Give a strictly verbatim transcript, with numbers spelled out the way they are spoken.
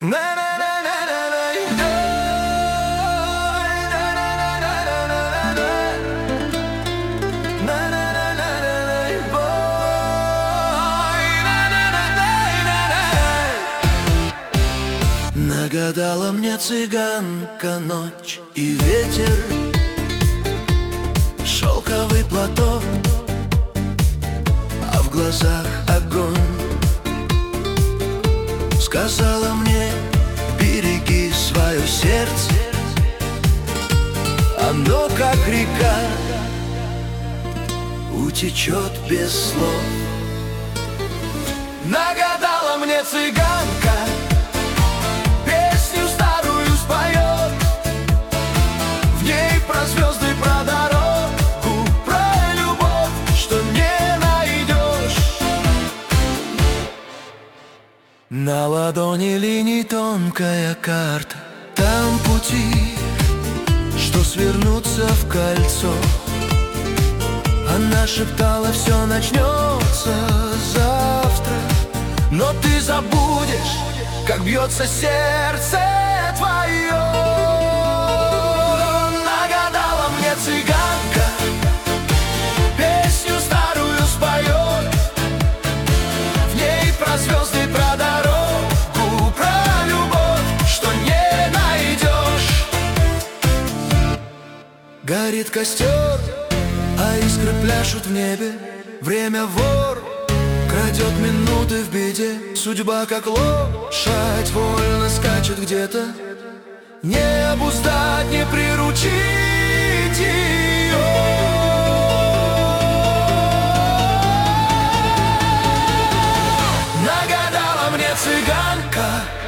Нагадала мне цыганка ночь и ветер, шелковый платок, а в глазах огонь. Сказала мне: береги свое сердце, оно как река утечет без слов. Нагадала мне цыганка, песню старую споет, в ней про звезды, про дорогу, про любовь, что не найдешь. На ладони линий тонкая карта, там пути, что свернутся в кольцо. Она шептала: все начнется завтра, но ты забудешь, как бьется сердце твое. Нагадала мне цыганка, песню старую споет, в ней про звезды, про дорогу, про любовь, что не найдешь. Горит костер, а искры пляшут в небе. Время вор, крадет минуты в беде. Судьба, как лошадь, вольно скачет где-то. Не обуздать, не приручить ее. Нагадала мне цыганка,